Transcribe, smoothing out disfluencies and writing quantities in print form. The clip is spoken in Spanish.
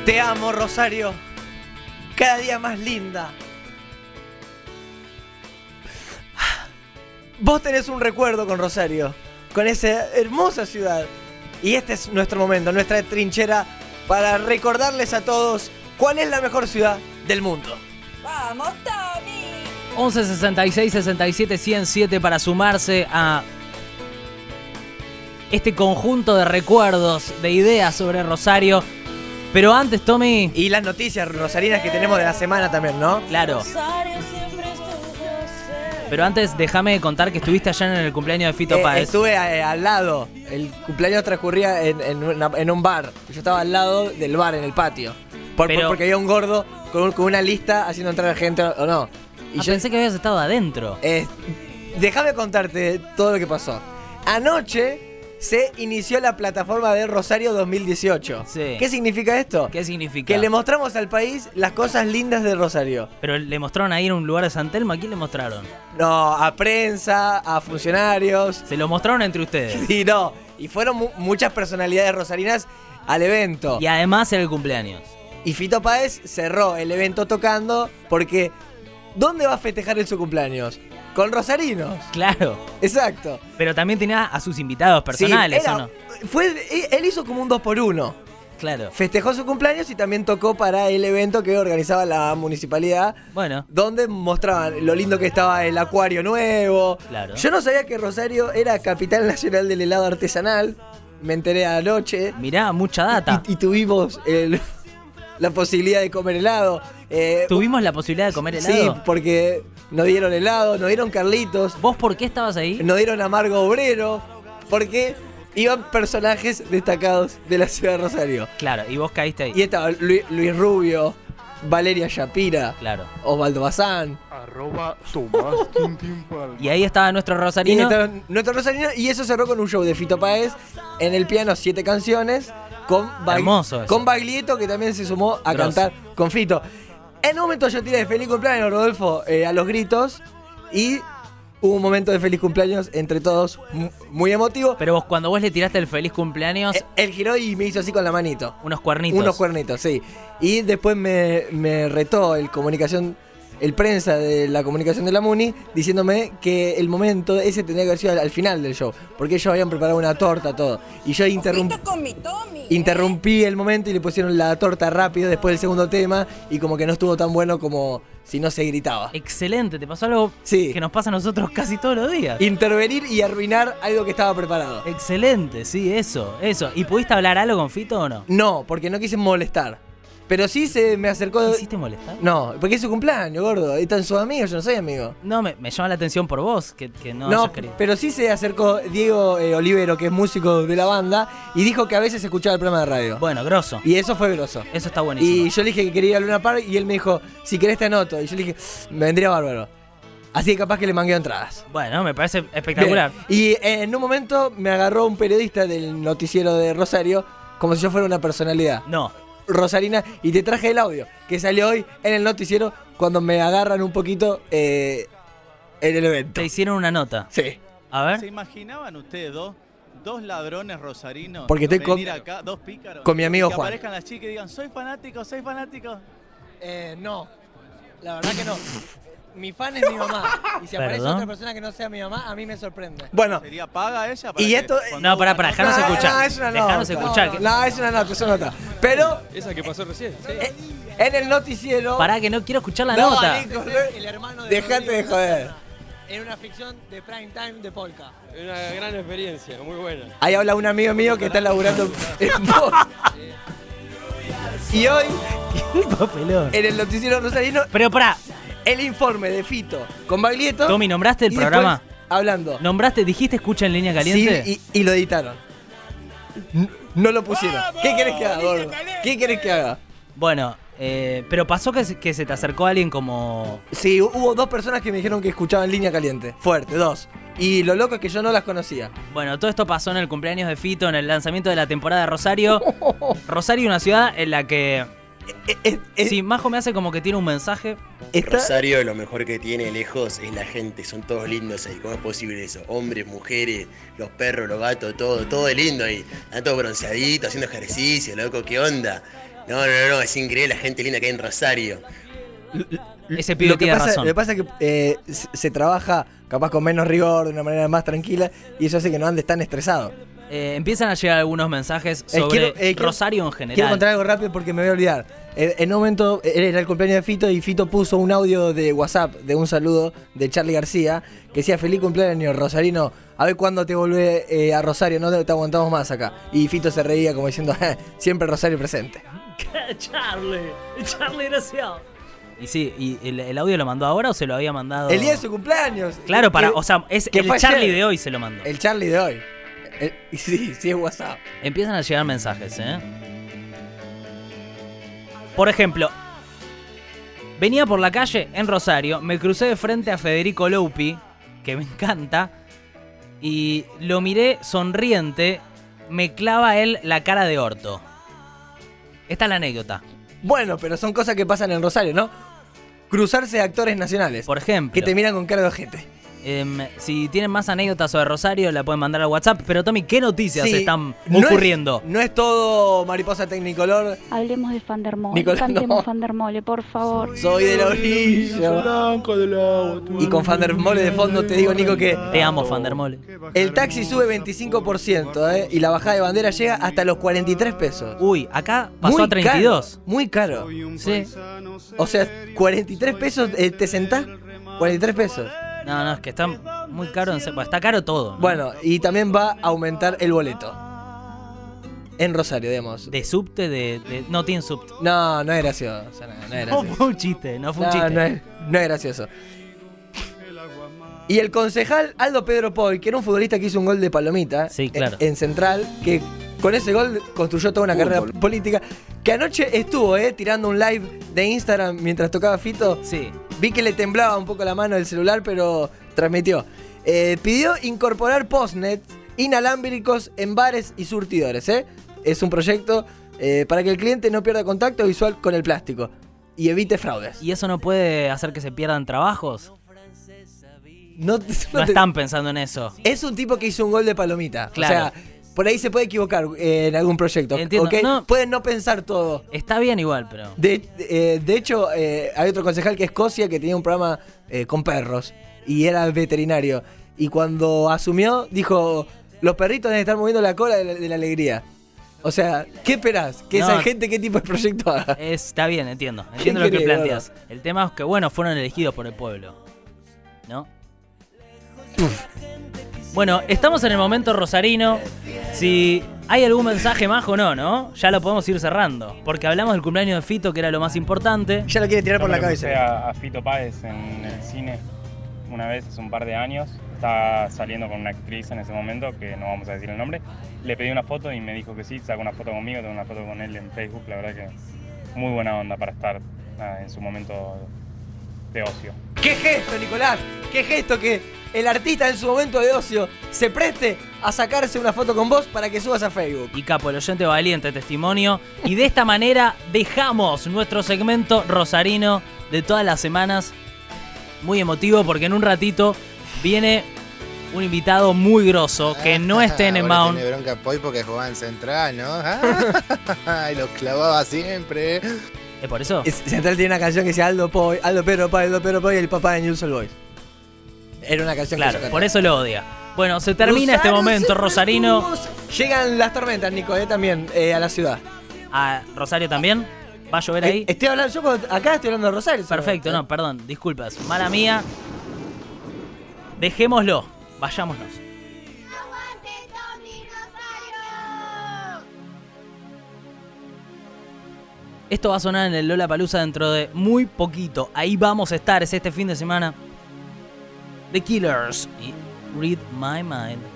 Te amo, Rosario. Cada día más linda. Vos tenés un recuerdo con Rosario, con esa hermosa ciudad. Y este es nuestro momento, nuestra trinchera para recordarles a todos cuál es la mejor ciudad del mundo. ¡Vamos, Tommy! 11 66 67 107 para sumarse a este conjunto de recuerdos, de ideas sobre Rosario. Pero antes, Tommy... Y las noticias rosarinas que tenemos de la semana también, ¿no? Claro. Pero antes, déjame contar que estuviste allá en el cumpleaños de Fito Páez. Estuve al lado. El cumpleaños transcurría en un bar. Yo estaba al lado del bar, en el patio. Porque había un gordo con una lista haciendo entrar a gente o no. Y yo pensé que habías estado adentro. Déjame contarte todo lo que pasó. Anoche se inició la plataforma de Rosario 2018. Sí. ¿Qué significa esto? ¿Qué significa? Que le mostramos al país las cosas lindas de Rosario. ¿Pero le mostraron ahí en un lugar de San Telmo? ¿A quién le mostraron? No, a prensa, a funcionarios. Se lo mostraron entre ustedes. Sí, no. Y fueron muchas personalidades rosarinas al evento. Y además era el cumpleaños. Y Fito Páez cerró el evento tocando porque ¿dónde va a festejar su cumpleaños? Con rosarinos. Claro. Exacto. Pero también tenía a sus invitados personales, sí, ¿o no? Él hizo como un 2x1. Claro. Festejó su cumpleaños y también tocó para el evento que organizaba la municipalidad. Bueno. Donde mostraban lo lindo que estaba el acuario nuevo. Claro. Yo no sabía que Rosario era capital nacional del helado artesanal. Me enteré anoche. Mirá, mucha data. Y tuvimos la posibilidad de comer helado. ¿Tuvimos la posibilidad de comer helado? Sí, porque nos dieron helado, nos dieron Carlitos. ¿Vos por qué estabas ahí? Nos dieron Amargo Obrero, porque iban personajes destacados de la ciudad de Rosario. Claro, y vos caíste ahí. Y estaba Luis Rubio, Valeria Shapira, claro, Osvaldo Bazán. Y ahí estaba nuestro rosarino. Y eso cerró con un show de Fito Páez en el piano, 7 canciones. Con Baglietto, que también se sumó a cantar con Fito. En un momento yo tiré feliz cumpleaños, Rodolfo, a los gritos. Y hubo un momento de feliz cumpleaños entre todos, muy emotivo. Pero cuando vos le tiraste el feliz cumpleaños... Él giró y me hizo así con la manito. Unos cuernitos. Unos cuernitos, sí. Y después me retó el prensa de la comunicación de la Muni, diciéndome que el momento ese tenía que haber sido al final del show, porque ellos habían preparado una torta, todo. Y yo interrumpí el momento y le pusieron la torta rápido después del segundo tema, y como que no estuvo tan bueno como si no se gritaba. Excelente, te pasó algo que nos pasa a nosotros casi todos los días. Intervenir y arruinar algo que estaba preparado. Excelente, sí, eso. ¿Y pudiste hablar algo con Fito o no? No, porque no quise molestar. Pero sí se me acercó... ¿Hiciste molestar? No, porque es su cumpleaños, gordo. Están sus amigos, yo no soy amigo. No, me llama la atención por vos, que no hayas querido. Pero sí se acercó Diego Olivero, que es músico de la banda, y dijo que a veces escuchaba el programa de radio. Bueno, grosso. Y eso fue grosso. Eso está buenísimo. Y yo le dije que quería ir a Luna Park, y él me dijo, si querés te anoto. Y yo le dije, me vendría bárbaro. Así que capaz que le mangué entradas. Bueno, me parece espectacular. Bien. Y en un momento me agarró un periodista del noticiero de Rosario, como si yo fuera una personalidad. No. Rosarina, y te traje el audio que salió hoy en el noticiero cuando me agarran un poquito en el evento. Te hicieron una nota. Sí. A ver. ¿Se imaginaban ustedes dos ladrones rosarinos? Porque estoy venir acá, dos pícaros, con mi amigo que Juan. aparezcan las chicas y digan, soy fanático. No, la verdad que no. Mi fan es mi mamá. Y si aparece otra persona que no sea mi mamá, a mí me sorprende. Bueno. ¿Sería paga ella? Y esto... No, pará, dejanos escuchar. No, es una nota. Dejanos escuchar. No, es una nota. Pero... Esa que pasó recién. Sí. En el noticiero... Pará, que no quiero escuchar la nota. Nico, el hermano de... Dejate de joder. En una ficción de prime time de Polka. Una gran experiencia, muy buena. Ahí habla un amigo mío que está laburando en Polka. Y hoy... papelón. En el noticiero rosarino... Pero pará. El informe de Fito con Baglietto. Tommy, ¿nombraste el programa? Hablando. Dijiste escucha en línea caliente. Sí, y lo editaron. No lo pusieron. ¿Qué querés que haga, gordo? ¿Qué querés que haga? Bueno, pero pasó que se te acercó alguien como... Sí, hubo 2 personas que me dijeron que escuchaban línea caliente. Fuerte, 2. Y lo loco es que yo no las conocía. Bueno, todo esto pasó en el cumpleaños de Fito, en el lanzamiento de la temporada de Rosario. Rosario, una ciudad en la que... Sí, Majo me hace como que tiene un mensaje. Rosario lo mejor que tiene lejos es la gente, son todos lindos ahí. ¿Cómo es posible eso? Hombres, mujeres, los perros, los gatos, todo es lindo ahí. Están todos bronceaditos, haciendo ejercicio, loco, ¿qué onda? No, es increíble la gente linda que hay en Rosario. Ese pibe tiene razón. Lo que pasa es que se trabaja capaz con menos rigor, de una manera más tranquila, y eso hace que no andes tan estresado. Empiezan a llegar algunos mensajes sobre Rosario en general. Quiero contar algo rápido porque me voy a olvidar. En un momento era el cumpleaños de Fito y Fito puso un audio de WhatsApp de un saludo de Charly García que decía: feliz cumpleaños, Rosarino, a ver cuándo te volvés a Rosario, no te aguantamos más acá. Y Fito se reía como diciendo: siempre Rosario presente. Charly, gracias. Y sí, ¿y el audio lo mandó ahora o se lo había mandado? El día de su cumpleaños. Claro, es el Charly de hoy se lo mandó. El Charly de hoy. Sí, es WhatsApp. Empiezan a llegar mensajes, Por ejemplo, venía por la calle en Rosario, me crucé de frente a Federico Lupi, que me encanta, y lo miré sonriente, me clava él la cara de orto. Esta es la anécdota. Bueno, pero son cosas que pasan en Rosario, ¿no? Cruzarse de actores nacionales. Por ejemplo. Que te miran con cara de ojete. Si tienen más anécdotas sobre Rosario, la pueden mandar al WhatsApp. Pero Tommy, ¿qué noticias están ocurriendo? No es todo mariposa tecnicolor. Hablemos de Fandermole. Cantemos Fandermole, por favor. Soy de la orilla. Y con Fandermole de fondo te digo, Nico, que te amo, Fandermole. El taxi sube 25%, y la bajada de bandera llega hasta los 43 pesos. Uy, acá pasó muy a 32. Caro, muy caro. Sí. O sea, 43 pesos, ¿te sentás? 43 pesos. No, es que está muy caro. Está caro todo, ¿no? Bueno, y también va a aumentar el boleto. En Rosario, digamos. ¿De subte? No tiene subte. No es gracioso. No es gracioso. No fue un chiste, no fue un chiste. No es gracioso. Y el concejal Aldo Pedro Poy, que era un futbolista que hizo un gol de palomita. Sí, claro. En Central, que con ese gol construyó toda una carrera política. Que anoche estuvo tirando un live de Instagram mientras tocaba Fito. Sí. Vi que le temblaba un poco la mano del celular, pero transmitió. Pidió incorporar postnet inalámbricos en bares y surtidores. Es un proyecto para que el cliente no pierda contacto visual con el plástico y evite fraudes. ¿Y eso no puede hacer que se pierdan trabajos? No están pensando en eso. Es un tipo que hizo un gol de palomita. Claro. O sea, por ahí se puede equivocar en algún proyecto. Entiendo. ¿Okay? No, pueden no pensar todo. Está bien igual, pero... De hecho, hay otro concejal que es Cosia, que tenía un programa con perros y era veterinario. Y cuando asumió, dijo: los perritos deben estar moviendo la cola de la alegría. O sea, ¿qué esperás? ¿Que esa gente qué tipo de proyecto haga? Está bien, entiendo lo que planteas. El tema es que, fueron elegidos por el pueblo, ¿no? Bueno, estamos en el momento rosarino. Si hay algún mensaje más o no, ya lo podemos ir cerrando. Porque hablamos del cumpleaños de Fito, que era lo más importante. Ya lo quiere tirar por la cabeza. A Fito Páez en el cine una vez hace un par de años. Estaba saliendo con una actriz en ese momento, que no vamos a decir el nombre. Le pedí una foto y me dijo que sí, sacó una foto conmigo, tengo una foto con él en Facebook. La verdad que muy buena onda para estar en su momento de ocio. ¡Qué gesto, Nicolás! ¡Qué gesto que el artista en su momento de ocio se preste a sacarse una foto con vos para que subas a Facebook! Y capo, el oyente valiente testimonio. Y de esta manera dejamos nuestro segmento rosarino de todas las semanas. Muy emotivo porque en un ratito viene un invitado muy grosso que no es Tenenbaum. Tiene bronca Poy porque jugaba en Central, ¿no? Y lo clavaba siempre. ¿Es por eso? Central tiene una canción que dice Aldo Pedro Poy, el papá de News All Boys. Era una canción claro, por eso lo odia. Bueno, se termina este momento rosarino. Llegan las tormentas, Nico, también a la ciudad. ¿A Rosario también? ¿Va a llover ahí? Estoy hablando, acá estoy hablando de Rosario. Perfecto, no, perdón, disculpas. Mala mía. Dejémoslo, vayámonos. Esto va a sonar en el Lollapalooza dentro de muy poquito. Ahí vamos a estar, es este fin de semana. The Killers y Read My Mind.